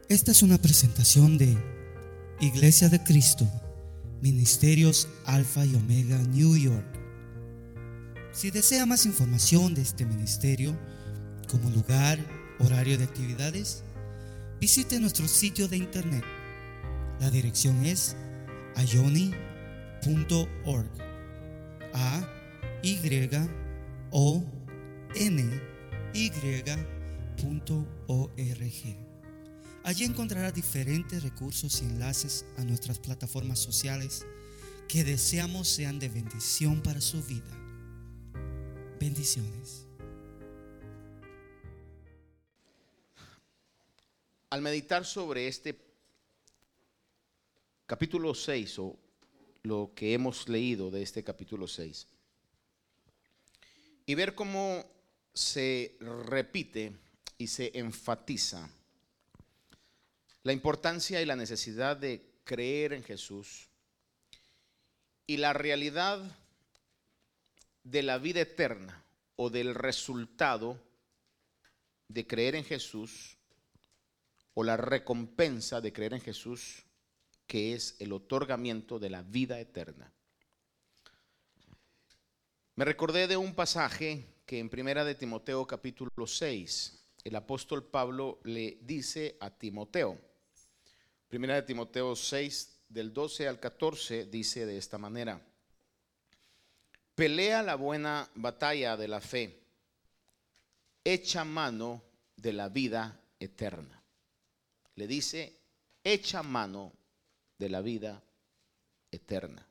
Esta es una presentación de Iglesia de Cristo, Ministerios Alfa y Omega, New York. Si desea más información de este ministerio, como lugar, horario de actividades, visite nuestro sitio de internet. La dirección es ayoni.org. ayony.org. Allí encontrará diferentes recursos y enlaces a nuestras plataformas sociales que deseamos sean de bendición para su vida. Bendiciones. Al meditar sobre este capítulo 6 o lo que hemos leído de este capítulo 6 y ver cómo se repite y se enfatiza la importancia y la necesidad de creer en Jesús y la realidad de la vida eterna o del resultado de creer en Jesús o la recompensa de creer en Jesús, que es el otorgamiento de la vida eterna. Me recordé de un pasaje que en Primera de Timoteo capítulo 6, el apóstol Pablo le dice a Timoteo. Primera de Timoteo 6, del 12 al 14, dice de esta manera: pelea la buena batalla de la fe, echa mano de la vida eterna. Le dice, echa mano de la vida eterna,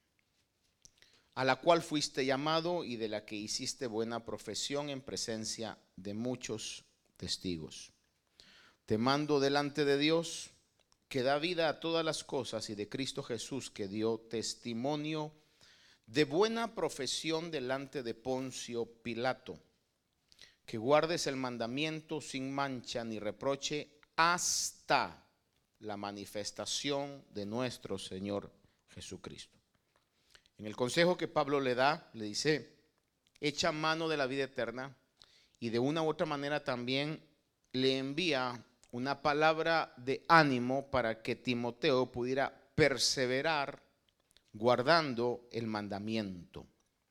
a la cual fuiste llamado y de la que hiciste buena profesión en presencia de muchos testigos. Te mando delante de Dios, que da vida a todas las cosas, y de Cristo Jesús, que dio testimonio de buena profesión delante de Poncio Pilato, que guardes el mandamiento sin mancha ni reproche hasta la manifestación de nuestro Señor Jesucristo. En el consejo que Pablo le da, le dice, echa mano de la vida eterna, y de una u otra manera también le envía una palabra de ánimo para que Timoteo pudiera perseverar guardando el mandamiento.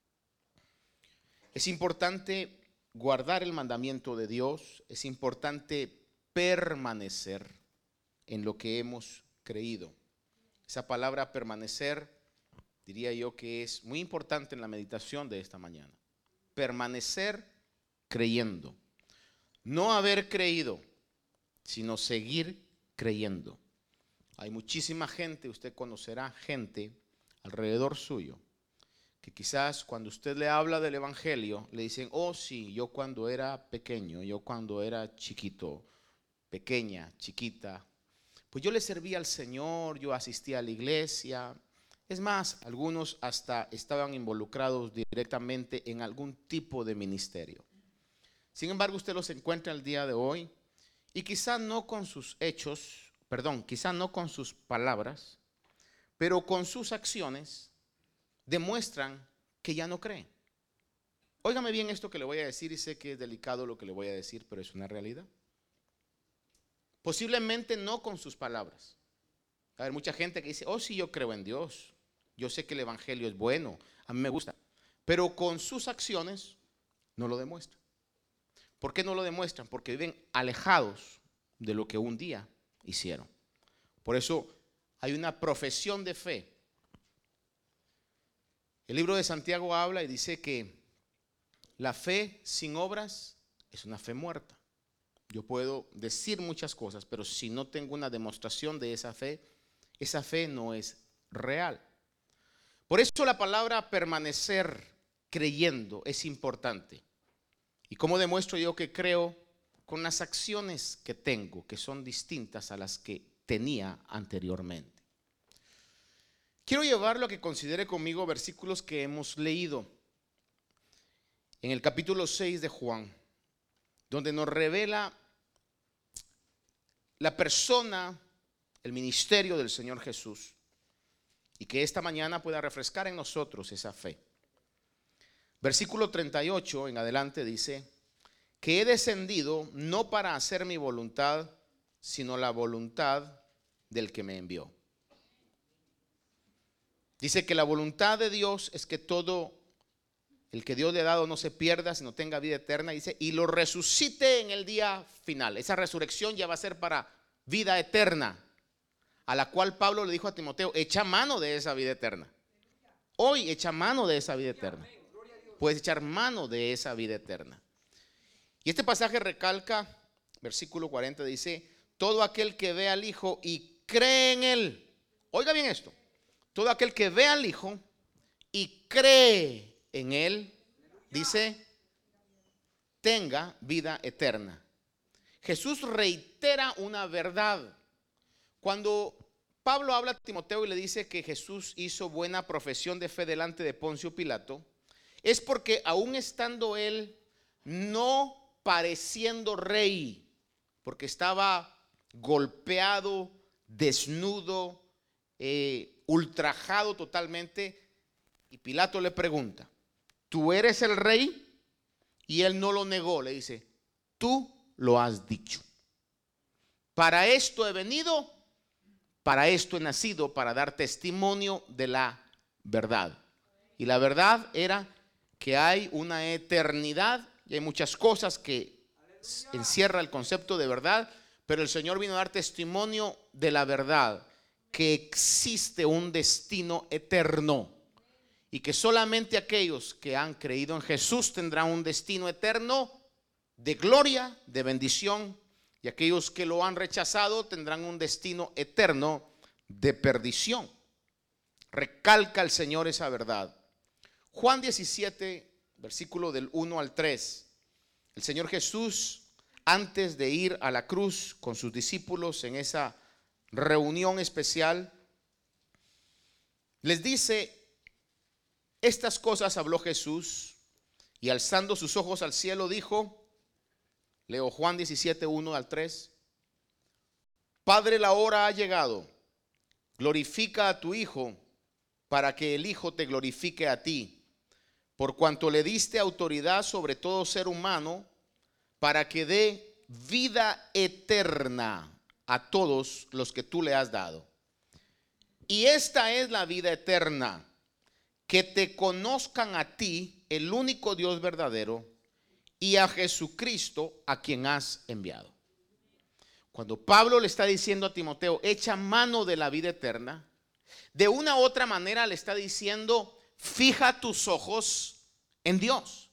Es importante guardar el mandamiento de Dios, es importante permanecer en lo que hemos creído. Esa palabra permanecer, diría yo que es muy importante en la meditación de esta mañana. Permanecer creyendo. No haber creído, sino seguir creyendo. Hay muchísima gente, usted conocerá gente alrededor suyo, que quizás cuando usted le habla del evangelio, le dicen, oh sí, yo cuando era pequeño, yo cuando era chiquito, pequeña, chiquita, pues yo le servía al Señor, yo asistía a la iglesia. Es más, algunos hasta estaban involucrados directamente en algún tipo de ministerio. Sin embargo, usted los encuentra el día de hoy y quizá no con sus hechos, quizá no con sus palabras, pero con sus acciones demuestran que ya no creen. Óigame bien esto que le voy a decir, y sé que es delicado lo que le voy a decir, pero es una realidad. Posiblemente no con sus palabras. Hay mucha gente que dice, oh sí, yo creo en Dios, yo sé que el evangelio es bueno, a mí me gusta, pero con sus acciones no lo demuestran. ¿Por qué no lo demuestran? Porque viven alejados de lo que un día hicieron. Por eso hay una profesión de fe. El libro de Santiago habla y dice que la fe sin obras es una fe muerta. Yo puedo decir muchas cosas, pero si no tengo una demostración de esa fe no es real. Por eso la palabra permanecer creyendo es importante. ¿Y cómo demuestro yo que creo? Con las acciones que tengo, que son distintas a las que tenía anteriormente. Quiero llevarlo a que considere conmigo versículos que hemos leído en el capítulo 6 de Juan, donde nos revela la persona, el ministerio del Señor Jesús, y que esta mañana pueda refrescar en nosotros esa fe. Versículo 38 en adelante dice, que he descendido no para hacer mi voluntad, sino la voluntad del que me envió. Dice que la voluntad de Dios es que todo el que Dios le ha dado no se pierda, sino tenga vida eterna. Dice, y lo resucite en el día final. Esa resurrección ya va a ser para vida eterna, a la cual Pablo le dijo a Timoteo, echa mano de esa vida eterna. Hoy echa mano de esa vida eterna. Puedes echar mano de esa vida eterna. Y este pasaje recalca, versículo 40 dice, todo aquel que ve al Hijo y cree en Él. Oiga bien esto. Todo aquel que ve al Hijo y cree en Él, dice, tenga vida eterna. Jesús reitera una verdad. Cuando Pablo habla a Timoteo y le dice que Jesús hizo buena profesión de fe delante de Poncio Pilato, es porque aún estando él no pareciendo rey, porque estaba golpeado, desnudo, ultrajado totalmente, y Pilato le pregunta, ¿tú eres el rey? Y él no lo negó, le dice, tú lo has dicho. Para esto he venido, para esto he nacido, para dar testimonio de la verdad. Y la verdad era que hay una eternidad y hay muchas cosas que encierra el concepto de verdad, pero el Señor vino a dar testimonio de la verdad, que existe un destino eterno y que solamente aquellos que han creído en Jesús tendrán un destino eterno de gloria, de bendición, y aquellos que lo han rechazado tendrán un destino eterno de perdición. Recalca el Señor esa verdad. Juan 17, versículo del 1 al 3. El Señor Jesús, antes de ir a la cruz con sus discípulos en esa reunión especial, les dice, estas cosas habló Jesús y alzando sus ojos al cielo dijo, leo Juan 17, 1 al 3, Padre, la hora ha llegado, glorifica a tu Hijo para que el Hijo te glorifique a ti, por cuanto le diste autoridad sobre todo ser humano para que dé vida eterna a todos los que tú le has dado. Y esta es la vida eterna, que te conozcan a ti, el único Dios verdadero, y a Jesucristo a quien has enviado. Cuando Pablo le está diciendo a Timoteo, echa mano de la vida eterna, de una u otra manera le está diciendo, fija tus ojos en Dios.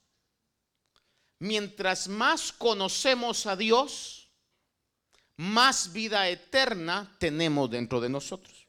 Mientras más conocemos a Dios, más vida eterna tenemos dentro de nosotros.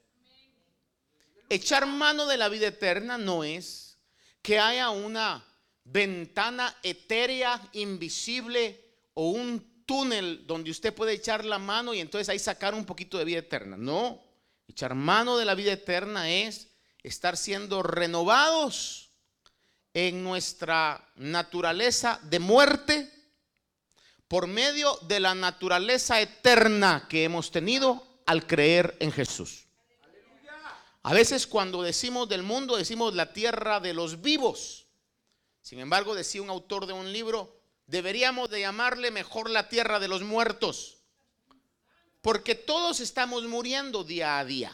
Echar mano de la vida eterna no es que haya una ventana etérea, invisible, o un túnel donde usted puede echar la mano y entonces ahí sacar un poquito de vida eterna. No, echar mano de la vida eterna es estar siendo renovados en nuestra naturaleza de muerte por medio de la naturaleza eterna que hemos tenido al creer en Jesús. A veces cuando decimos del mundo, decimos la tierra de los vivos. Sin embargo, decía un autor de un libro, deberíamos de llamarle mejor la tierra de los muertos, porque todos estamos muriendo día a día.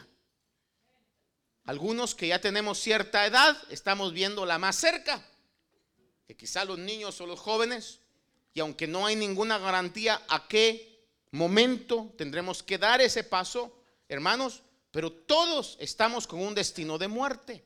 Algunos que ya tenemos cierta edad, estamos viéndola más cerca, que quizá los niños o los jóvenes, y aunque no hay ninguna garantía a qué momento tendremos que dar ese paso, hermanos, pero todos estamos con un destino de muerte.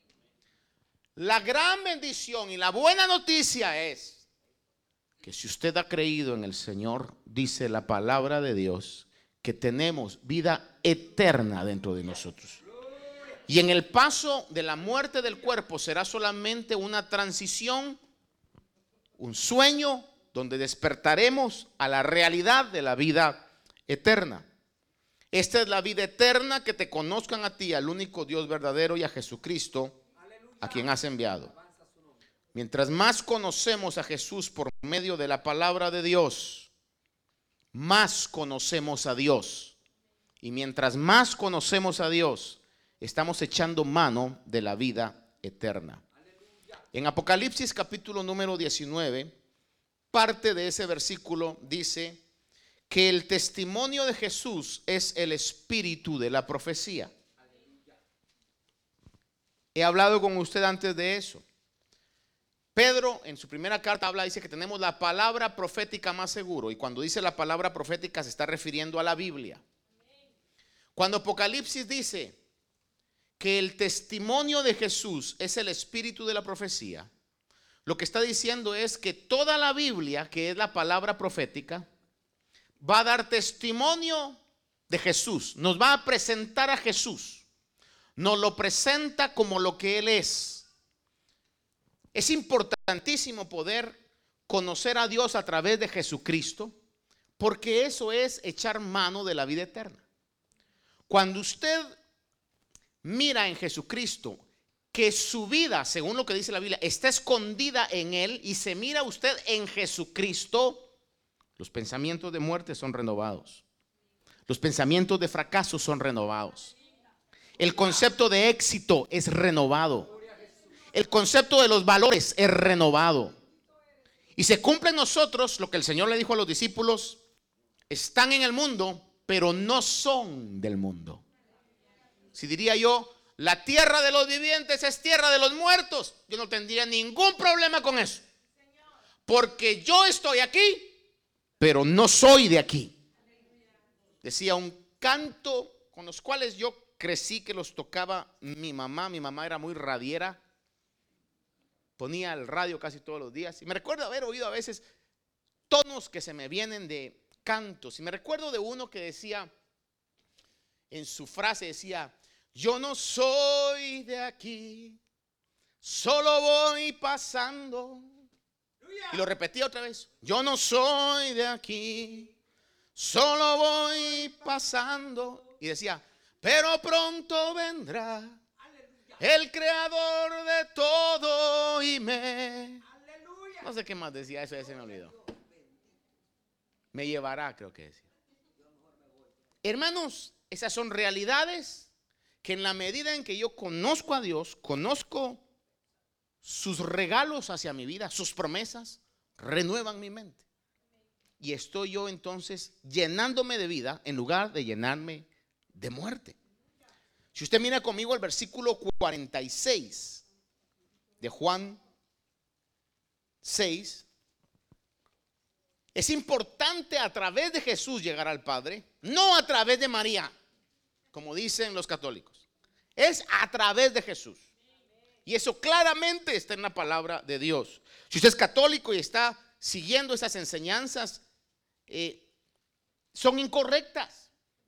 La gran bendición y la buena noticia es que si usted ha creído en el Señor, dice la palabra de Dios, que tenemos vida eterna dentro de nosotros. Y en el paso de la muerte del cuerpo será solamente una transición, un sueño donde despertaremos a la realidad de la vida eterna. Esta es la vida eterna, que te conozcan a ti, al único Dios verdadero, y a Jesucristo, a quien has enviado. Mientras más conocemos a Jesús por medio de la palabra de Dios, más conocemos a Dios. Y mientras más conocemos a Dios, estamos echando mano de la vida eterna. En Apocalipsis capítulo número 19, parte de ese versículo dice que el testimonio de Jesús es el espíritu de la profecía. He hablado con usted antes de eso. Pedro en su primera carta dice que tenemos la palabra profética más seguro, y cuando dice la palabra profética se está refiriendo a la Biblia. Cuando Apocalipsis dice que el testimonio de Jesús es el espíritu de la profecía, lo que está diciendo es que toda la Biblia, que es la palabra profética, va a dar testimonio de Jesús, nos va a presentar a Jesús, nos lo presenta como lo que Él es. Es importantísimo poder conocer a Dios a través de Jesucristo, porque eso es echar mano de la vida eterna. Cuando usted mira en Jesucristo que su vida, según lo que dice la Biblia, está escondida en Él, y se mira usted en Jesucristo, los pensamientos de muerte son renovados, los pensamientos de fracaso son renovados, el concepto de éxito es renovado, el concepto de los valores es renovado, y se cumple en nosotros lo que el Señor le dijo a los discípulos: están en el mundo, pero no son del mundo. Si diría yo, la tierra de los vivientes es tierra de los muertos, yo no tendría ningún problema con eso, porque yo estoy aquí, pero no soy de aquí. Decía un canto con los cuales yo crecí, que los tocaba mi mamá. Mi mamá era muy radiera, ponía el radio casi todos los días, y me recuerdo haber oído a veces tonos que se me vienen de cantos, y me recuerdo de uno que decía, en su frase decía: yo no soy de aquí, solo voy pasando. Y lo repetía otra vez: yo no soy de aquí, solo voy pasando. Y decía: pero pronto vendrá el creador de todo y me... No sé qué más decía, eso ya se me olvidó. Me llevará, creo que decía. Hermanos, esas son realidades que en la medida en que yo conozco a Dios, conozco sus regalos hacia mi vida, sus promesas, renuevan mi mente. Y estoy yo entonces llenándome de vida en lugar de llenarme de muerte. Si usted mira conmigo el versículo 46 de Juan 6, es importante a través de Jesús llegar al Padre, no a través de María, como dicen los católicos. Es a través de Jesús. Y eso claramente está en la palabra de Dios. Si usted es católico y está siguiendo esas enseñanzas, son incorrectas.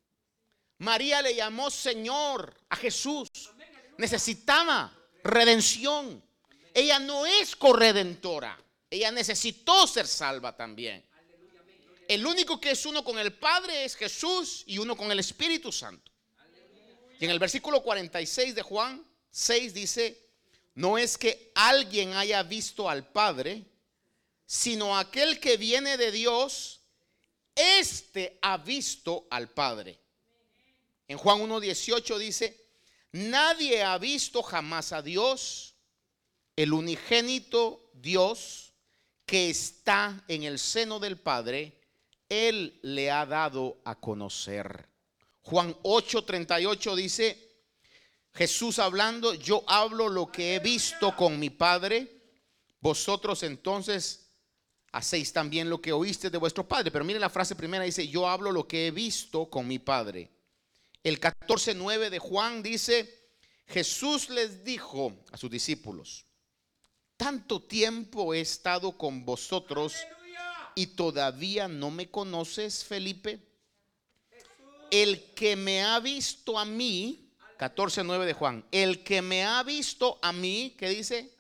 María le llamó Señor a Jesús. Necesitaba redención. Ella no es corredentora. Ella necesitó ser salva también. El único que es uno con el Padre es Jesús, y uno con el Espíritu Santo. Y en el versículo 46 de Juan 6 dice: no es que alguien haya visto al Padre, sino aquel que viene de Dios, este ha visto al Padre. En Juan 1:18 dice: nadie ha visto jamás a Dios, el unigénito Dios que está en el seno del Padre, Él le ha dado a conocer. Juan 8:38 dice, Jesús hablando: yo hablo lo que he visto con mi Padre, vosotros entonces hacéis también lo que oíste de vuestro padre. Pero mire la frase primera, dice: yo hablo lo que he visto con mi Padre. El 14:9 de Juan dice: Jesús les dijo a sus discípulos: tanto tiempo he estado con vosotros y todavía no me conoces, Felipe. El que me ha visto a mí, 14:9 de Juan, el que me ha visto a mí, ¿qué dice?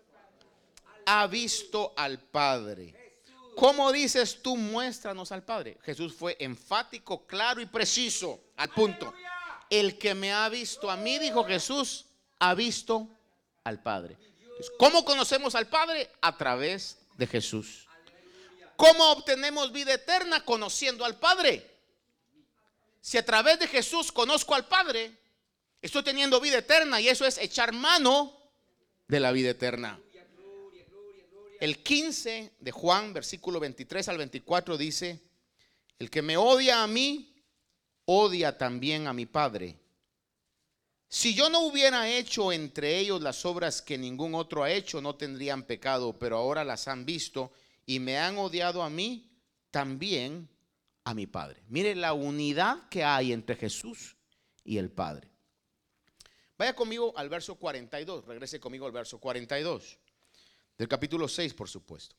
Ha visto al Padre. ¿Cómo dices tú, muéstranos al Padre? Jesús fue enfático, claro y preciso, al punto. El que me ha visto a mí, dijo Jesús, ha visto al Padre. Entonces, ¿cómo conocemos al Padre? A través de Jesús. ¿Cómo obtenemos vida eterna? Conociendo al Padre. Si a través de Jesús conozco al Padre, estoy teniendo vida eterna, y eso es echar mano de la vida eterna. El 15 de Juan, versículo 23 al 24 dice: El que me odia a mí, odia también a mi Padre. Si yo no hubiera hecho entre ellos las obras que ningún otro ha hecho, no tendrían pecado, pero ahora las han visto y me han odiado a mí, también a mi Padre. Mire la unidad que hay entre Jesús y el Padre. Vaya conmigo al verso 42, regrese conmigo al verso 42, del capítulo 6, por supuesto.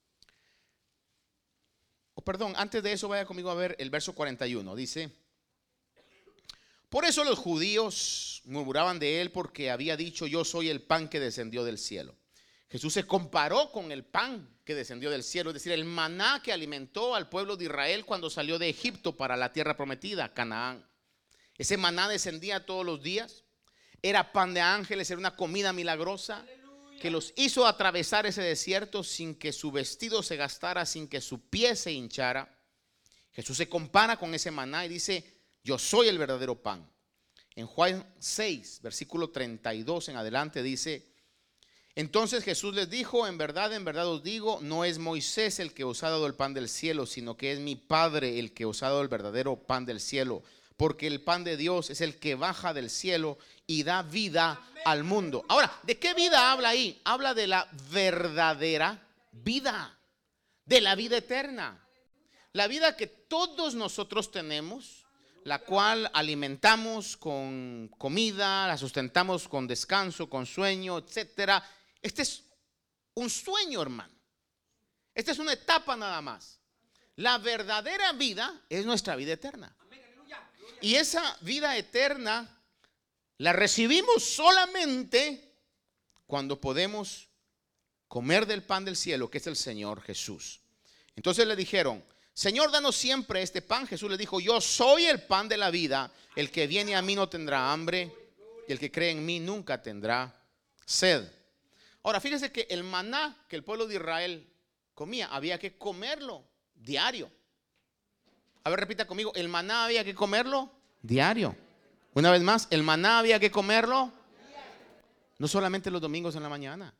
Perdón, antes de eso vaya conmigo a ver el verso 41, dice: por eso los judíos murmuraban de él, porque había dicho: yo soy el pan que descendió del cielo. Jesús se comparó con el pan que descendió del cielo, es decir, el maná que alimentó al pueblo de Israel cuando salió de Egipto para la tierra prometida, Canaán. Ese maná descendía todos los días, era pan de ángeles, era una comida milagrosa que los hizo atravesar ese desierto sin que su vestido se gastara, sin que su pie se hinchara. Jesús se compara con ese maná y dice: yo soy el verdadero pan. En Juan 6, versículo 32 en adelante dice: entonces Jesús les dijo: en verdad os digo, no es Moisés el que os ha dado el pan del cielo, sino que es mi Padre el que os ha dado el verdadero pan del cielo. Porque el pan de Dios es el que baja del cielo y da vida al mundo. Ahora, ¿de qué vida habla ahí? Habla de la verdadera vida, de la vida eterna. La vida que todos nosotros tenemos, la cual alimentamos con comida, la sustentamos con descanso, con sueño, etcétera. Este es un sueño, hermano. Esta es una etapa nada más. La verdadera vida es nuestra vida eterna. Y esa vida eterna la recibimos solamente cuando podemos comer del pan del cielo, que es el Señor Jesús. Entonces le dijeron: Señor, danos siempre este pan. Jesús le dijo: yo soy el pan de la vida. El que viene a mí no tendrá hambre, y el que cree en mí nunca tendrá sed. Ahora, fíjese que el maná que el pueblo de Israel comía, había que comerlo diario. A ver, repita conmigo: el maná había que comerlo diario. Una vez más, el maná había que comerlo no solamente los domingos en la mañana.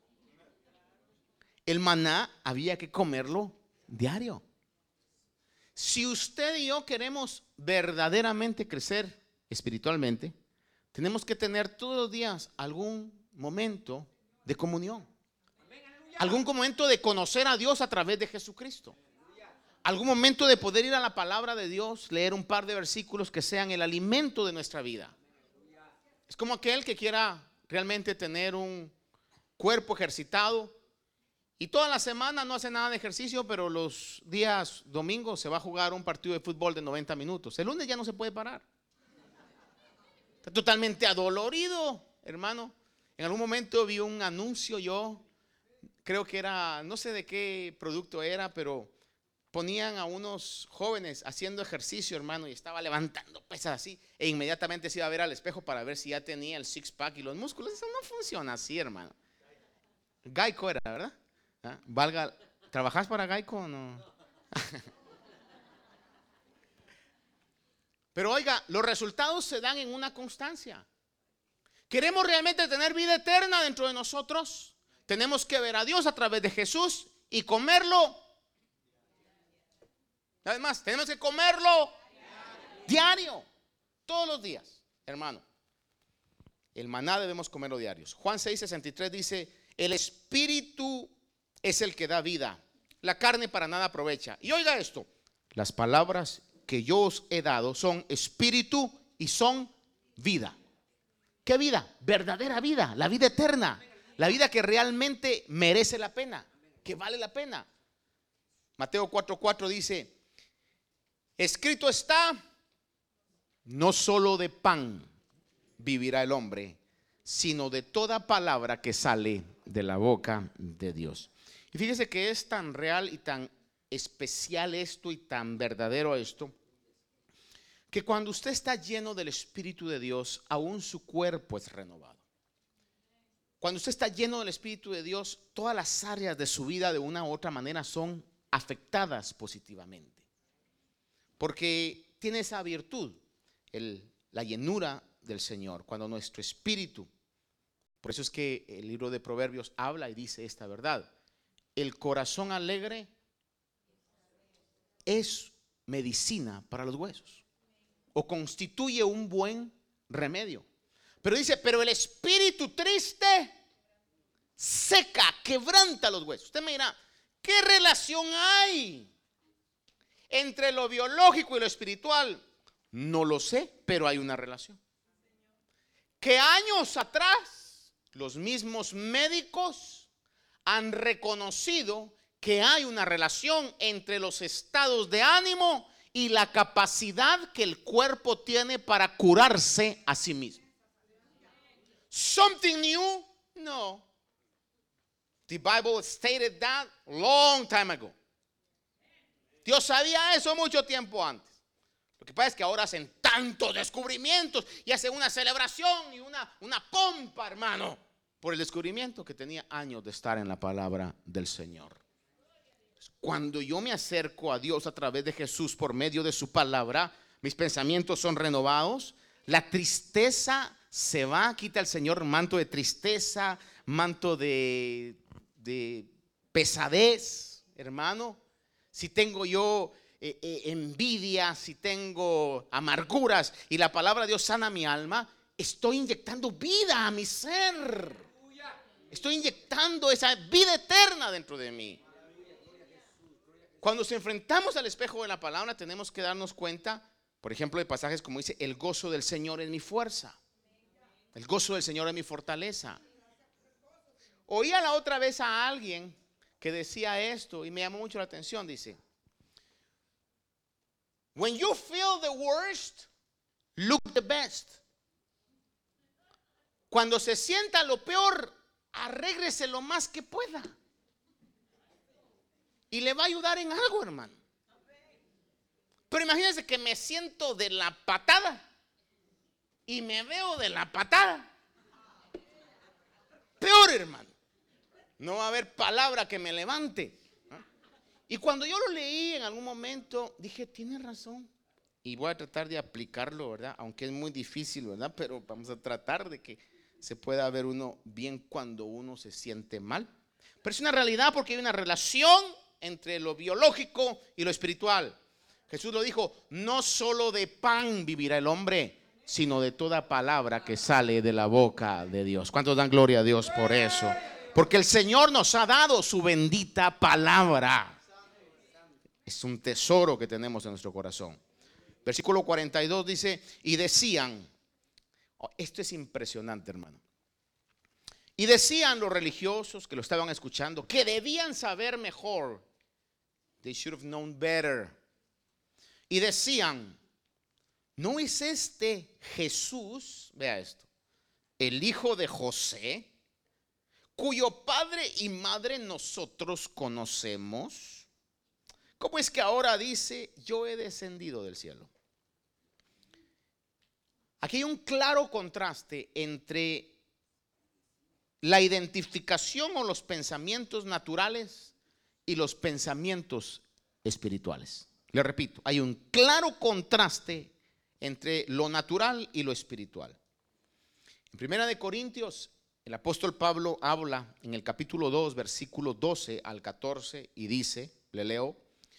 El maná había que comerlo diario. Si usted y yo queremos verdaderamente crecer espiritualmente, tenemos que tener todos los días algún momento de comunión, algún momento de conocer a Dios a través de Jesucristo, algún momento de poder ir a la palabra de Dios, leer un par de versículos que sean el alimento de nuestra vida. Es como aquel que quiera realmente tener un cuerpo ejercitado y toda la semana no hace nada de ejercicio, pero los días domingos se va a jugar un partido de fútbol de 90 minutos. El lunes ya no se puede parar. Está totalmente adolorido, hermano. En algún momento vi un anuncio, yo creo que era, no sé de qué producto era, pero ponían a unos jóvenes haciendo ejercicio, hermano, y estaba levantando pesas así, e inmediatamente se iba a ver al espejo para ver si ya tenía el six pack y los músculos. Eso no funciona así, hermano. Geico era, ¿verdad? ¿Ah? Valga, ¿trabajás para Geico o no? Pero oiga, los resultados se dan en una constancia. ¿Queremos realmente tener vida eterna dentro de nosotros? Tenemos que ver a Dios a través de Jesús y comerlo. Además, tenemos que comerlo diario, todos los días, hermano. El maná debemos comerlo diarios. Juan 6:63 dice: el espíritu es el que da vida, la carne para nada aprovecha. Y oiga esto: las palabras que yo os he dado son espíritu y son vida. ¿Qué vida? Verdadera vida, la vida eterna, la vida que realmente merece la pena, que vale la pena. Mateo 4:4 dice: escrito está, no solo de pan vivirá el hombre, sino de toda palabra que sale de la boca de Dios. Y fíjese que es tan real y tan especial esto y tan verdadero esto, que cuando usted está lleno del Espíritu de Dios, aún su cuerpo es renovado. Cuando usted está lleno del Espíritu de Dios, todas las áreas de su vida de una u otra manera son afectadas positivamente, porque tiene esa virtud, la llenura del Señor, cuando nuestro espíritu. Por eso es que el libro de Proverbios habla y dice esta verdad: el corazón alegre es medicina para los huesos o constituye un buen remedio. Pero dice, pero el espíritu triste seca, quebranta los huesos. Usted me dirá, ¿qué relación hay entre lo biológico y lo espiritual? No lo sé, pero hay una relación. Que años atrás los mismos médicos han reconocido que hay una relación entre los estados de ánimo y la capacidad que el cuerpo tiene para curarse a sí mismo. Something new? No. The Bible stated that long time ago. Dios sabía eso mucho tiempo antes. Lo que pasa es que ahora hacen tantos descubrimientos y hacen una celebración y una pompa, hermano, por el descubrimiento que tenía años de estar en la palabra del Señor. Cuando yo me acerco a Dios a través de Jesús por medio de su palabra, mis pensamientos son renovados, la tristeza se va, quita el Señor manto de tristeza, manto de pesadez, hermano. Si tengo yo envidia, si tengo amarguras y la palabra de Dios sana mi alma, estoy inyectando vida a mi ser. Estoy inyectando esa vida eterna dentro de mí. Cuando nos enfrentamos al espejo de la palabra, tenemos que darnos cuenta, por ejemplo, de pasajes como dice, el gozo del Señor es mi fuerza. El gozo del Señor es mi fortaleza. Oía la otra vez a alguien que decía esto y me llamó mucho la atención. Dice, when you feel the worst, look the best. Cuando se sienta lo peor, arréglese lo más que pueda. Y le va a ayudar en algo, hermano. Pero imagínense que me siento de la patada y me veo de la patada. Peor, hermano. No va a haber palabra que me levante. Y cuando yo lo leí en algún momento, dije, tiene razón. Y voy a tratar de aplicarlo, ¿verdad? Aunque es muy difícil, ¿verdad? Pero vamos a tratar de que se pueda ver uno bien cuando uno se siente mal. Pero es una realidad porque hay una relación entre lo biológico y lo espiritual. Jesús lo dijo, no solo de pan vivirá el hombre, sino de toda palabra que sale de la boca de Dios. ¿Cuántos dan gloria a Dios por eso? Porque el Señor nos ha dado su bendita palabra. Es un tesoro que tenemos en nuestro corazón. Versículo 42 dice, y decían, esto es impresionante, hermano. Y decían los religiosos que lo estaban escuchando, que debían saber mejor. They should have known better. Y decían, ¿no es este Jesús, vea esto, el hijo de José, cuyo padre y madre nosotros conocemos? ¿Cómo es que ahora dice, yo he descendido del cielo? Aquí hay un claro contraste entre la identificación o los pensamientos naturales y los pensamientos espirituales. Le repito, hay un claro contraste entre lo natural y lo espiritual. En Primera de Corintios, el apóstol Pablo habla en el capítulo 2, versículo 12 al 14 y dice, le leo,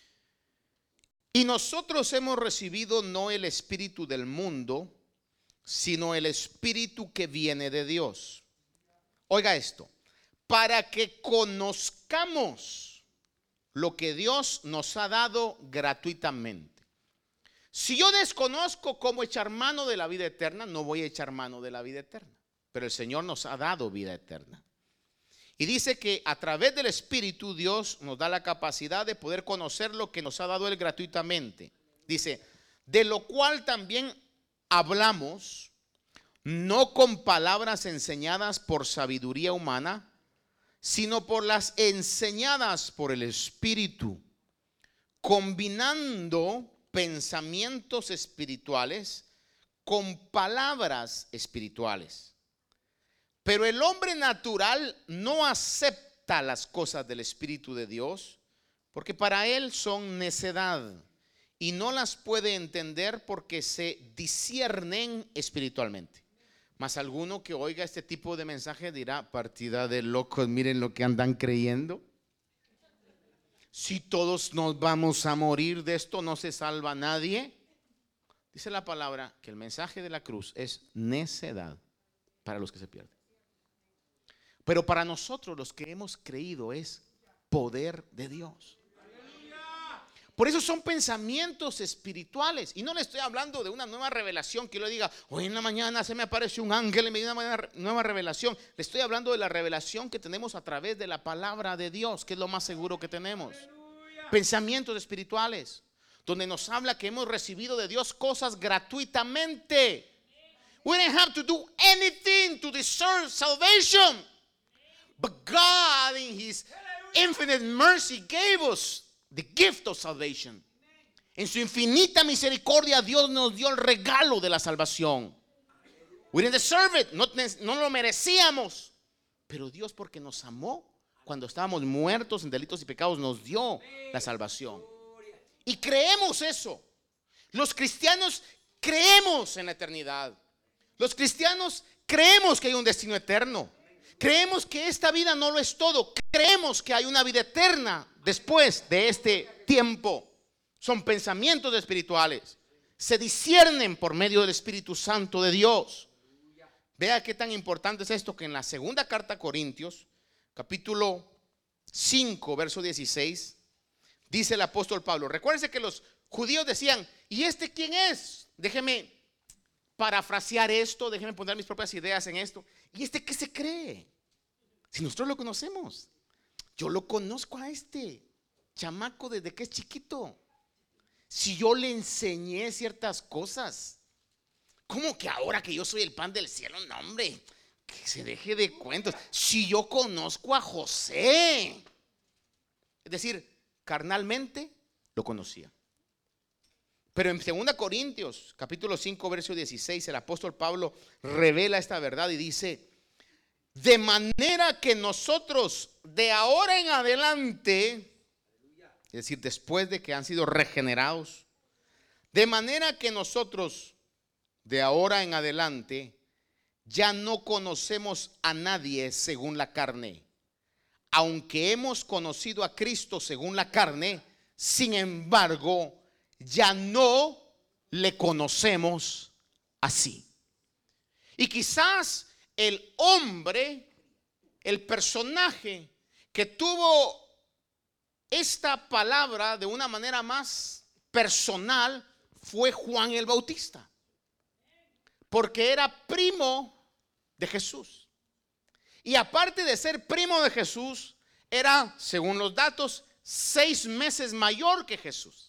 y nosotros hemos recibido no el espíritu del mundo, sino el espíritu que viene de Dios. Oiga esto, para que conozcamos lo que Dios nos ha dado gratuitamente. Si yo desconozco cómo echar mano de la vida eterna, no voy a echar mano de la vida eterna. Pero el Señor nos ha dado vida eterna. Y dice que a través del Espíritu Dios nos da la capacidad de poder conocer lo que nos ha dado Él gratuitamente. Dice, de lo cual también hablamos, no con palabras enseñadas por sabiduría humana, sino por las enseñadas por el Espíritu, combinando pensamientos espirituales con palabras espirituales. Pero el hombre natural no acepta las cosas del Espíritu de Dios, porque para él son necedad y no las puede entender porque se disciernen espiritualmente. Mas alguno que oiga este tipo de mensaje dirá, partida de locos, miren lo que andan creyendo. Si todos nos vamos a morir de esto, no se salva nadie. Dice la palabra que el mensaje de la cruz es necedad para los que se pierden. Pero para nosotros los que hemos creído es poder de Dios. Por eso son pensamientos espirituales. Y no le estoy hablando de una nueva revelación que yo le diga, hoy en la mañana se me apareció un ángel y me dio una nueva revelación. Le estoy hablando de la revelación que tenemos a través de la palabra de Dios, que es lo más seguro que tenemos. Pensamientos espirituales, donde nos habla que hemos recibido de Dios cosas gratuitamente. We didn't have to do anything to deserve salvation. But God in His infinite mercy gave us the gift of salvation. En su infinita misericordia Dios nos dio el regalo de la salvación. We didn't deserve it. No lo merecíamos. Pero Dios, porque nos amó cuando estábamos muertos en delitos y pecados, nos dio la salvación. Y creemos eso. Los cristianos creemos en la eternidad. Los cristianos creemos que hay un destino eterno. Creemos que esta vida no lo es todo. Creemos que hay una vida eterna después de este tiempo. Son pensamientos espirituales. Se disciernen por medio del Espíritu Santo de Dios. Vea qué tan importante es esto, que en la segunda carta a Corintios, capítulo 5, verso 16, dice el apóstol Pablo. Recuérdense que los judíos decían, ¿y este quién es? Déjeme parafrasear esto, déjeme poner mis propias ideas en esto. ¿Y este qué se cree? Si nosotros lo conocemos. Yo lo conozco a este chamaco desde que es chiquito. Si yo le enseñé ciertas cosas, ¿cómo que ahora que yo soy el pan del cielo? No, hombre, que se deje de cuentos. Si yo conozco a José. Es decir, carnalmente lo conocía. Pero en 2 Corintios, capítulo 5, verso 16, el apóstol Pablo revela esta verdad y dice: de manera que nosotros de ahora en adelante, es decir, después de que han sido regenerados, de manera que nosotros de ahora en adelante ya no conocemos a nadie según la carne. Aunque hemos conocido a Cristo según la carne, sin embargo, ya no le conocemos así. Y quizás el hombre, el personaje que tuvo esta palabra de una manera más personal fue Juan el Bautista, porque era primo de Jesús. Y aparte de ser primo de Jesús, era, según los datos, 6 meses mayor que Jesús.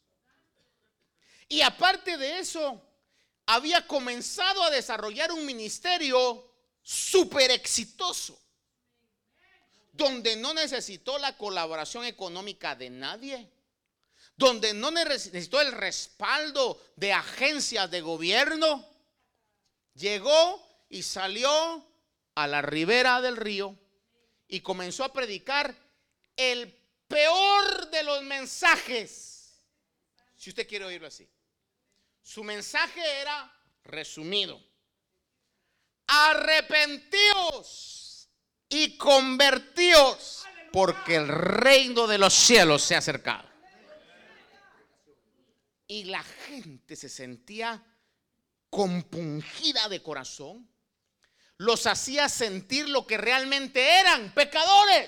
Y aparte de eso, había comenzado a desarrollar un ministerio súper exitoso, donde no necesitó la colaboración económica de nadie, donde no necesitó el respaldo de agencias de gobierno. Llegó y salió a la ribera del río y comenzó a predicar el peor de los mensajes, si usted quiere oírlo así. Su mensaje era resumido: arrepentíos y convertíos, porque el reino de los cielos se ha acercado. Y la gente se sentía compungida de corazón. Los hacía sentir lo que realmente eran: pecadores,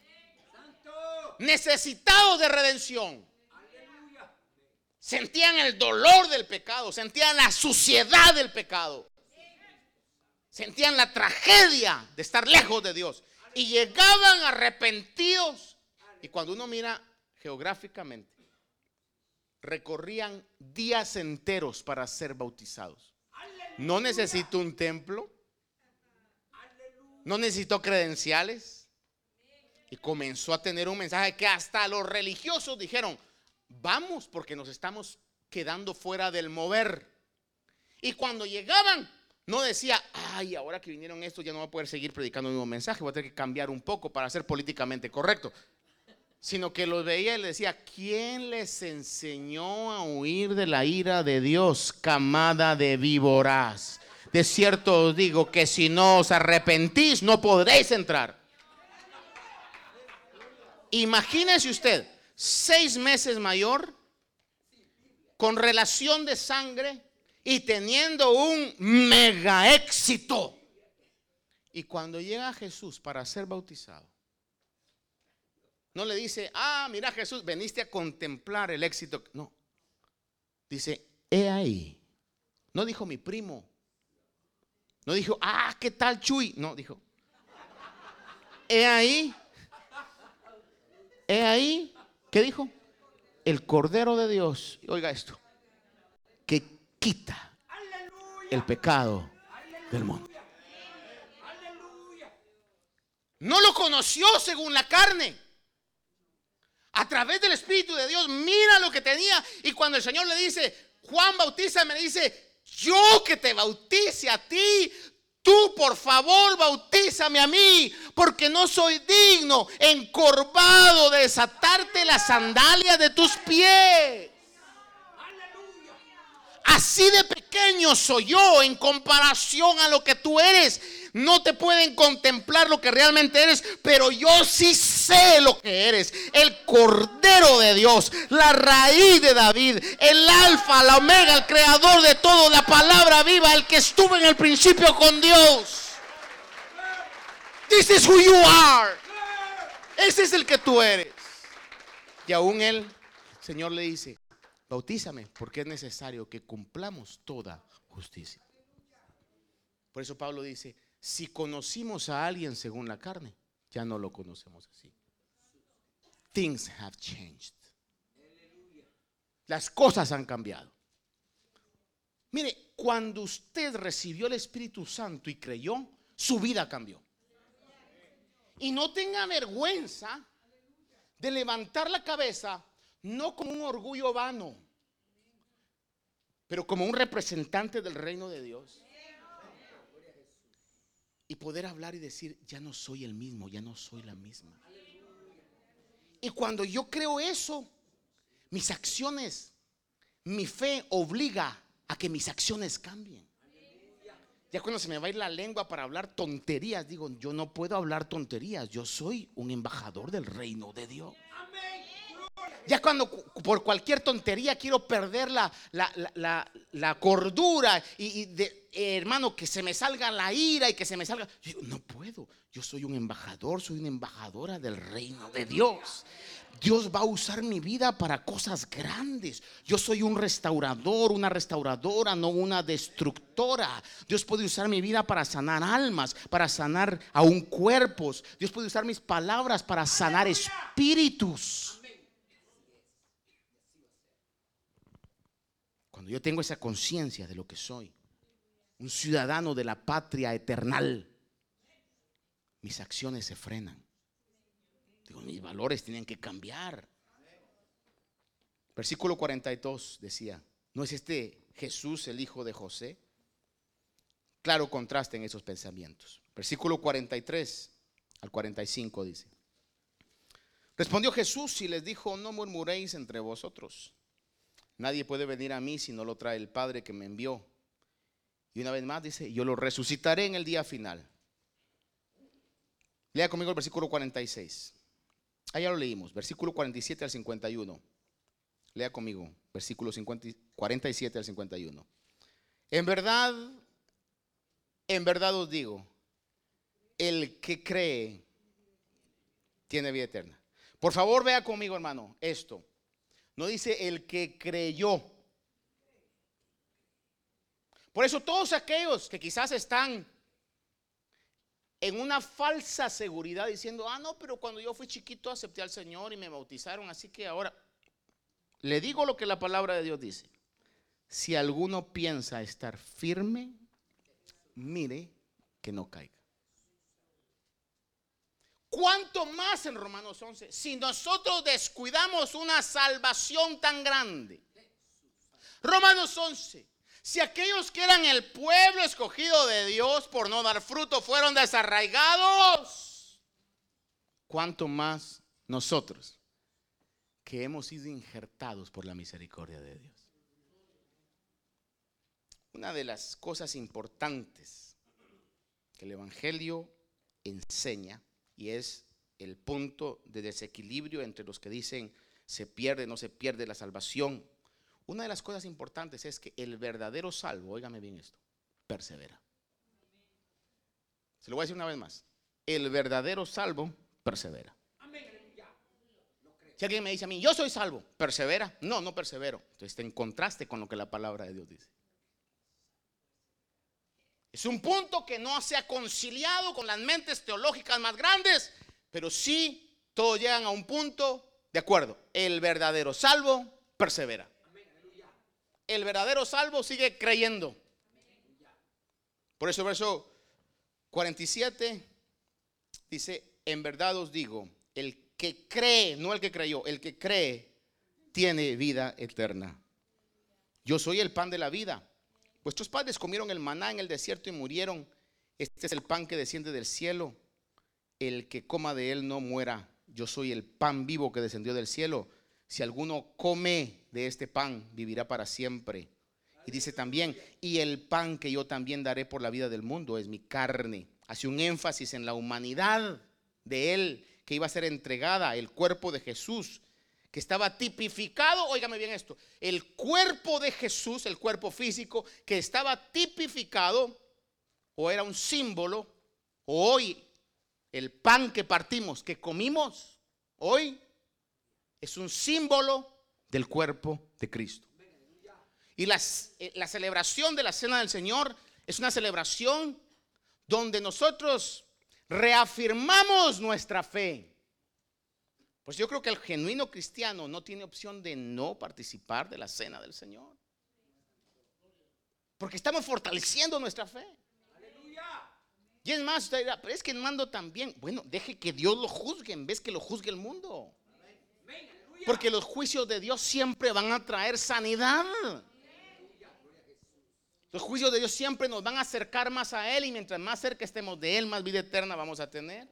necesitados de redención. Sentían el dolor del pecado, sentían la suciedad del pecado, sentían la tragedia de estar lejos de Dios, y llegaban arrepentidos. Y cuando uno mira geográficamente, recorrían días enteros para ser bautizados. No necesito un templo, no necesitó credenciales, y comenzó a tener un mensaje que hasta los religiosos dijeron: vamos, porque nos estamos quedando fuera del mover. Y cuando llegaban, no decía: ay, ahora que vinieron estos ya no voy a poder seguir predicando el mismo mensaje, voy a tener que cambiar un poco para ser políticamente correcto. Sino que los veía y les decía: ¿quién les enseñó a huir de la ira de Dios, camada de víboras? De cierto os digo que si no os arrepentís, no podréis entrar. Imagínese usted, 6 meses mayor, con relación de sangre y teniendo un mega éxito. Y cuando llega Jesús para ser bautizado, no le dice, mira Jesús, veniste a contemplar el éxito. No, dice, he ahí. No dijo mi primo. No dijo, ¿qué tal Chuy? No, dijo, he ahí. He ahí. ¿Qué dijo? El Cordero de Dios. Oiga esto, que quita el pecado del mundo. No lo conoció según la carne. A través del Espíritu de Dios, mira lo que tenía. Y cuando el Señor le dice, Juan, bautízame, le dice, yo que te bautice a ti, tú por favor bautízame a mí, porque no soy digno, encorvado, de desatarte las sandalias de tus pies. Así de pequeño soy yo en comparación a lo que tú eres. No te pueden contemplar lo que realmente eres, pero yo sí sé lo que eres. El Cordero de Dios, la raíz de David, el alfa, la omega, el creador de todo, la palabra viva, el que estuvo en el principio con Dios. This is who you are. Ese es el que tú eres. Y aún el Señor le dice, bautízame, porque es necesario que cumplamos toda justicia. Por eso Pablo dice, si conocimos a alguien según la carne, ya no lo conocemos así. Things have changed. Las cosas han cambiado. Mire, cuando usted recibió el Espíritu Santo y creyó, su vida cambió. Y no tenga vergüenza de levantar la cabeza, no como un orgullo vano, pero como un representante del reino de Dios. Y poder hablar y decir, ya no soy el mismo, ya no soy la misma. Y cuando yo creo eso, mis acciones, mi fe obliga a que mis acciones cambien. Ya cuando se me va a ir la lengua para hablar tonterías, digo, yo no puedo hablar tonterías, yo soy un embajador del reino de Dios. Ya cuando por cualquier tontería quiero perder la cordura hermano, que se me salga la ira y que se me salga, yo no puedo. Yo soy un embajador, soy una embajadora del reino de Dios. Dios va a usar mi vida para cosas grandes. Yo soy un restaurador, una restauradora, no una destructora. Dios puede usar mi vida para sanar almas, para sanar aún cuerpos. Dios puede usar mis palabras para sanar espíritus. Cuando yo tengo esa conciencia de lo que soy, un ciudadano de la patria eternal, mis acciones se frenan. Digo, mis valores tienen que cambiar. Versículo 42 decía, ¿no es este Jesús el hijo de José? Claro contraste en esos pensamientos. Versículo 43 al 45 dice, respondió Jesús y les dijo, no murmuréis entre vosotros. Nadie puede venir a mí si no lo trae el Padre que me envió. Y una vez más dice, yo lo resucitaré en el día final. Lea conmigo el versículo 46. Ya lo leímos, versículo 47 al 51. Lea conmigo, versículo 47 al 51. En verdad os digo, el que cree tiene vida eterna. Por favor, vea conmigo, hermano, esto. No dice el que creyó. Por eso todos aquellos que quizás están en una falsa seguridad diciendo, no, pero cuando yo fui chiquito acepté al Señor y me bautizaron, así que ahora le digo lo que la palabra de Dios dice. Si alguno piensa estar firme, mire que no caiga. ¿Cuánto más en Romanos 11? Si nosotros descuidamos una salvación tan grande. Romanos 11. Si aquellos que eran el pueblo escogido de Dios por no dar fruto fueron desarraigados, ¿cuánto más nosotros que hemos sido injertados por la misericordia de Dios? Una de las cosas importantes que el Evangelio enseña, y es el punto de desequilibrio entre los que dicen se pierde, no se pierde la salvación. Una de las cosas importantes es que el verdadero salvo, óigame bien esto, persevera. Se lo voy a decir una vez más. El verdadero salvo persevera. Si alguien me dice a mí, yo soy salvo, ¿persevera? No, no persevero. Entonces está en contraste con lo que la palabra de Dios dice. Es un punto que no se ha conciliado con las mentes teológicas más grandes, pero sí todos llegan a un punto de acuerdo. El verdadero salvo persevera. El verdadero salvo sigue creyendo. Por eso el verso 47 dice, en verdad os digo, el que cree, no el que creyó, el que cree tiene vida eterna. Yo soy el pan de la vida. Vuestros padres comieron el maná en el desierto y murieron. Este es el pan que desciende del cielo. El que coma de él no muera. Yo soy el pan vivo que descendió del cielo. Si alguno come de este pan, vivirá para siempre. Y dice también, y el pan que yo también daré por la vida del mundo es mi carne. Hace un énfasis en la humanidad de él, que iba a ser entregada, el cuerpo de Jesús, que estaba tipificado, óigame bien esto, el cuerpo de Jesús, el cuerpo físico, que estaba tipificado, o era un símbolo, o hoy el pan que partimos, que comimos, hoy es un símbolo del cuerpo de Cristo. Y la celebración de la Cena del Señor es una celebración donde nosotros reafirmamos nuestra fe. Pues yo creo que el genuino cristiano no tiene opción de no participar de la Cena del Señor, porque estamos fortaleciendo nuestra fe. Y es más, usted dirá, pero es que no ando tan bien. Bueno, deje que Dios lo juzgue en vez que lo juzgue el mundo, porque los juicios de Dios siempre van a traer sanidad. Los juicios de Dios siempre nos van a acercar más a Él, y mientras más cerca estemos de Él, más vida eterna vamos a tener.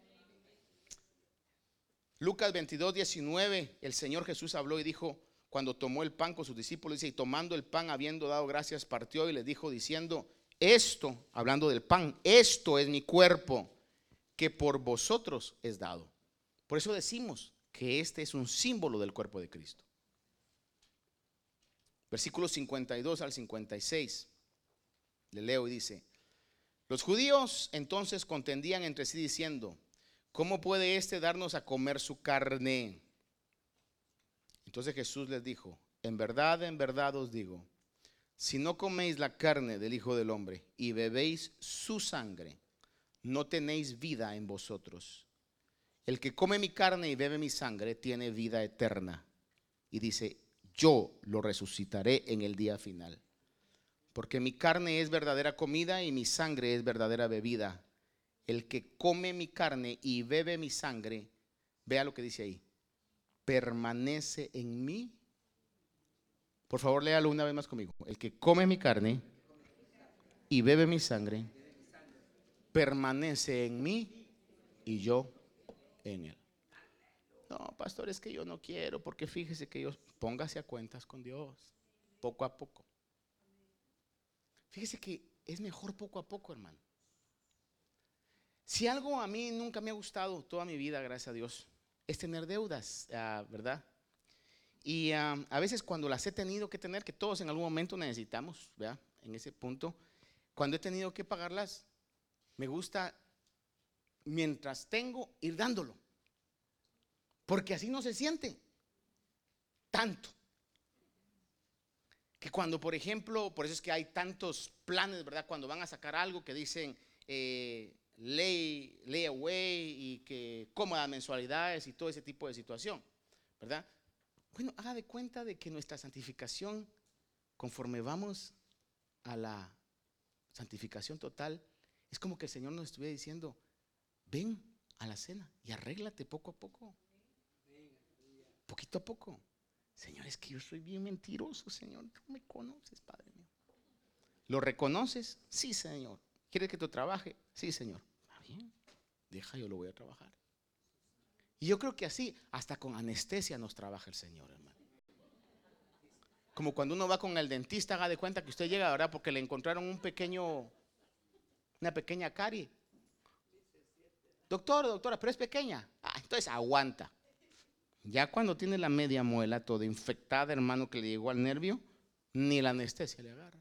Lucas 22, 19, el Señor Jesús habló y dijo, cuando tomó el pan con sus discípulos, dice, y tomando el pan, habiendo dado gracias, partió y les dijo diciendo, esto, hablando del pan, esto es mi cuerpo, que por vosotros es dado. Por eso decimos que este es un símbolo del cuerpo de Cristo. Versículos 52 al 56. Le leo y dice, los judíos entonces contendían entre sí diciendo, ¿cómo puede éste darnos a comer su carne? Entonces Jesús les dijo, en verdad os digo, si no coméis la carne del Hijo del Hombre y bebéis su sangre, no tenéis vida en vosotros. El que come mi carne y bebe mi sangre tiene vida eterna. Y dice, yo lo resucitaré en el día final. Porque mi carne es verdadera comida y mi sangre es verdadera bebida. El que come mi carne y bebe mi sangre, vea lo que dice ahí, permanece en mí. Por favor, léalo una vez más conmigo. El que come mi carne y bebe mi sangre, permanece en mí y yo en él. No, pastor, es que yo no quiero, porque fíjese que yo, póngase a cuentas con Dios, poco a poco. Fíjese que es mejor poco a poco, hermano. Si algo a mí nunca me ha gustado toda mi vida, gracias a Dios, es tener deudas, ¿verdad? Y a veces cuando las he tenido que tener, que todos en algún momento necesitamos, ¿verdad? En ese punto, cuando he tenido que pagarlas, me gusta, mientras tengo, ir dándolo, porque así no se siente tanto. Que cuando, por ejemplo, por eso es que hay tantos planes, ¿verdad? Cuando van a sacar algo que dicen lay away y que cómodas mensualidades y todo ese tipo de situación, ¿verdad? Bueno, haga de cuenta de que nuestra santificación, conforme vamos a la santificación total, es como que el Señor nos estuviera diciendo, ven a la cena y arréglate poco a poco, poquito a poco. Señor, es que yo soy bien mentiroso, Señor. Tú me conoces, Padre mío. ¿Lo reconoces? Sí, Señor. ¿Quieres que te trabaje? Sí, Señor. Está bien, deja, yo lo voy a trabajar. Y yo creo que así, hasta con anestesia nos trabaja el Señor, hermano. Como cuando uno va con el dentista, haga de cuenta que usted llega, ¿verdad? Porque le encontraron una pequeña carie. Doctora, pero es pequeña. Entonces aguanta. Ya cuando tiene la media muela toda infectada, hermano, que le llegó al nervio, ni la anestesia le agarra.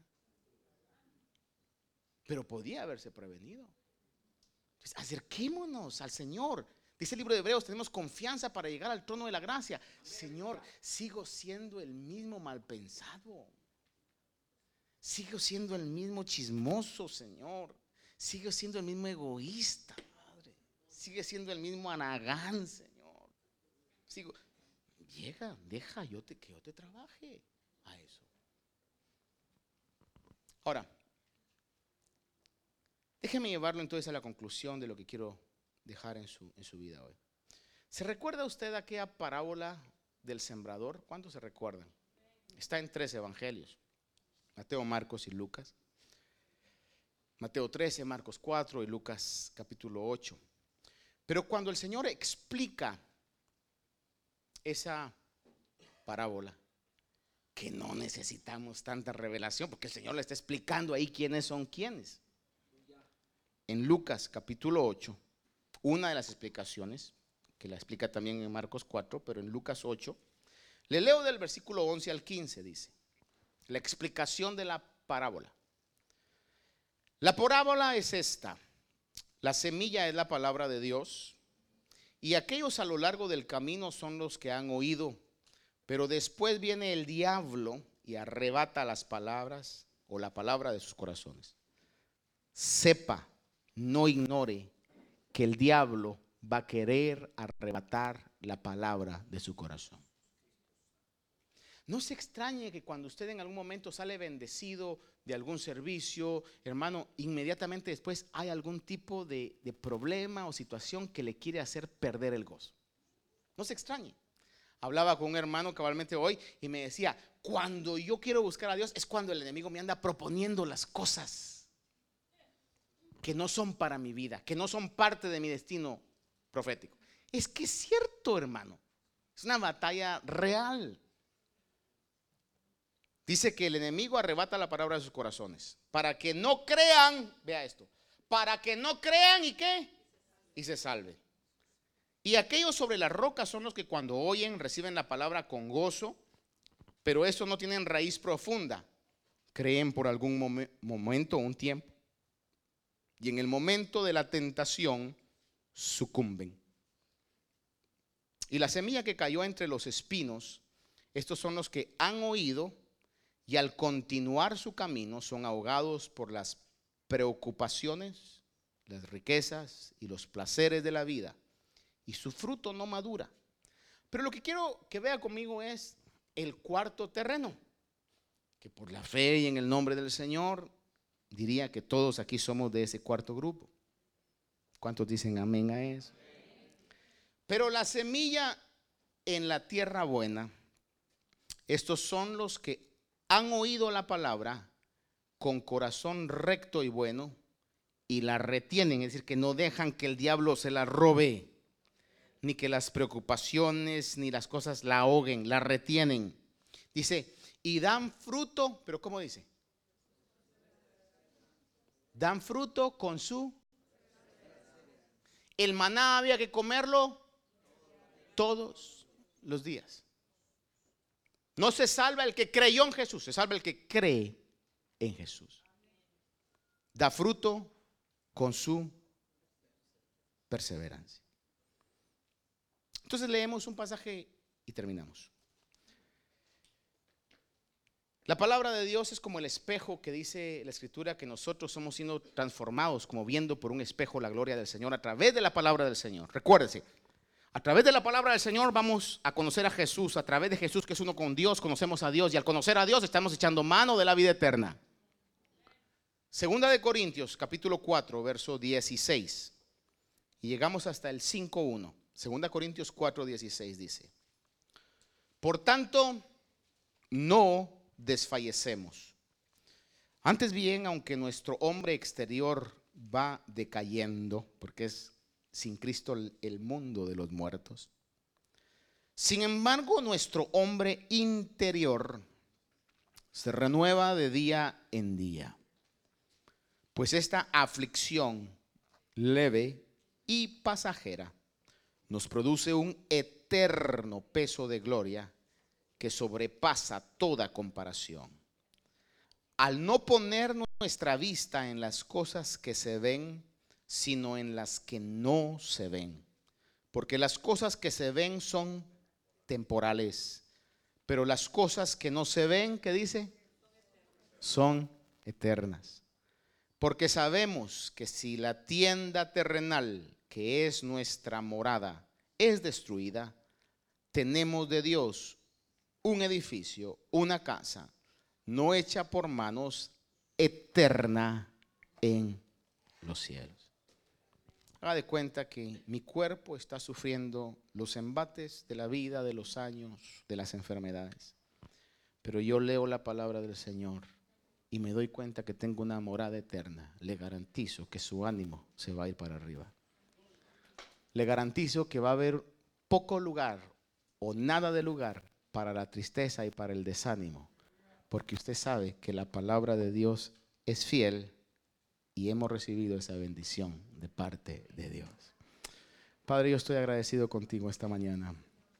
Pero podía haberse prevenido. Entonces, acerquémonos al Señor. Dice el libro de Hebreos, tenemos confianza para llegar al trono de la gracia. Señor, sigo siendo el mismo mal pensado. Sigo siendo el mismo chismoso, Señor. Sigo siendo el mismo egoísta, Padre. Sigue siendo el mismo anagán, Señor. Deja que yo te trabaje a eso. Ahora, déjeme llevarlo entonces a la conclusión de lo que quiero dejar en su vida hoy. ¿Se recuerda usted aquella parábola del sembrador? ¿Cuántos se recuerdan? Está en 3 evangelios: Mateo, Marcos y Lucas. Mateo 13, Marcos 4 y Lucas capítulo 8. Pero cuando el Señor explica esa parábola, que no necesitamos tanta revelación, porque el Señor le está explicando ahí quiénes son quiénes. En Lucas capítulo 8, una de las explicaciones, que la explica también en Marcos 4, pero en Lucas 8, le leo del versículo 11 al 15, dice, la explicación de la parábola. La parábola es esta: la semilla es la palabra de Dios, y aquellos a lo largo del camino son los que han oído, pero después viene el diablo y arrebata las palabras o la palabra de sus corazones. Sepa, no ignore que el diablo va a querer arrebatar la palabra de su corazón. No se extrañe que cuando usted en algún momento sale bendecido de algún servicio, hermano, inmediatamente después hay algún tipo de problema o situación que le quiere hacer perder el gozo. No se extrañe. Hablaba con un hermano cabalmente hoy y me decía, cuando yo quiero buscar a Dios es cuando el enemigo me anda proponiendo las cosas que no son para mi vida, que no son parte de mi destino profético. Es que es cierto, hermano. Es una batalla real. Dice que el enemigo arrebata la palabra de sus corazones para que no crean, vea esto, para que no crean y qué, y se salven. Y aquellos sobre la roca son los que cuando oyen reciben la palabra con gozo, pero eso no tienen raíz profunda. Creen por algún momento, un tiempo, y en el momento de la tentación sucumben. Y la semilla que cayó entre los espinos, estos son los que han oído y al continuar su camino son ahogados por las preocupaciones, las riquezas y los placeres de la vida, y su fruto no madura. Pero lo que quiero que vea conmigo es el cuarto terreno, que por la fe y en el nombre del Señor diría que todos aquí somos de ese cuarto grupo. ¿Cuántos dicen amén a eso? Pero la semilla en la tierra buena, estos son los que han oído la palabra con corazón recto y bueno y la retienen, es decir, que no dejan que el diablo se la robe, ni que las preocupaciones ni las cosas la ahoguen, la retienen. Dice, y dan fruto, pero ¿cómo dice? Dan fruto con su... El maná había que comerlo todos los días. No se salva el que creyó en Jesús, se salva el que cree en Jesús. Da fruto con su perseverancia. Entonces leemos un pasaje y terminamos. La palabra de Dios es como el espejo que dice la Escritura que nosotros somos siendo transformados como viendo por un espejo la gloria del Señor a través de la palabra del Señor. Recuérdese, a través de la palabra del Señor vamos a conocer a Jesús. A través de Jesús, que es uno con Dios, conocemos a Dios. Y al conocer a Dios estamos echando mano de la vida eterna. Segunda de Corintios, capítulo 4, verso 16. Y llegamos hasta el 5:1. Segunda Corintios 4, 16 dice: por tanto, no desfallecemos. Antes bien, aunque nuestro hombre exterior va decayendo, porque es sin Cristo el mundo de los muertos, sin embargo nuestro hombre interior se renueva de día en día, pues esta aflicción leve y pasajera nos produce un eterno peso de gloria que sobrepasa toda comparación. Al no poner nuestra vista en las cosas que se ven, sino en las que no se ven. Porque las cosas que se ven son temporales, pero las cosas que no se ven, ¿qué dice? Son eternas. Porque sabemos que si la tienda terrenal, que es nuestra morada, es destruida, tenemos de Dios un edificio, una casa, no hecha por manos, eterna en los cielos. Haga de cuenta que mi cuerpo está sufriendo los embates de la vida, de los años, de las enfermedades. Pero yo leo la palabra del Señor y me doy cuenta que tengo una morada eterna. Le garantizo que su ánimo se va a ir para arriba. Le garantizo que va a haber poco lugar o nada de lugar para la tristeza y para el desánimo. Porque usted sabe que la palabra de Dios es fiel y hemos recibido esa bendición de parte de Dios. Padre, yo estoy agradecido contigo esta mañana.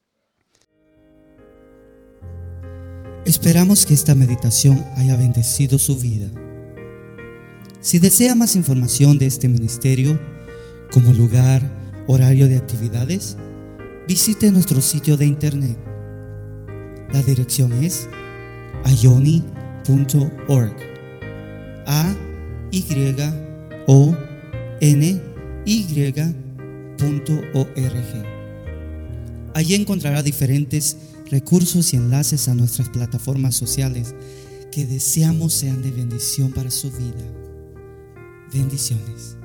Esperamos que esta meditación haya bendecido su vida. Si desea más información de este ministerio, como lugar, horario de actividades, visite nuestro sitio de internet. La dirección es ayoni.org. ayony.org. Allí encontrará diferentes recursos y enlaces a nuestras plataformas sociales que deseamos sean de bendición para su vida. Bendiciones.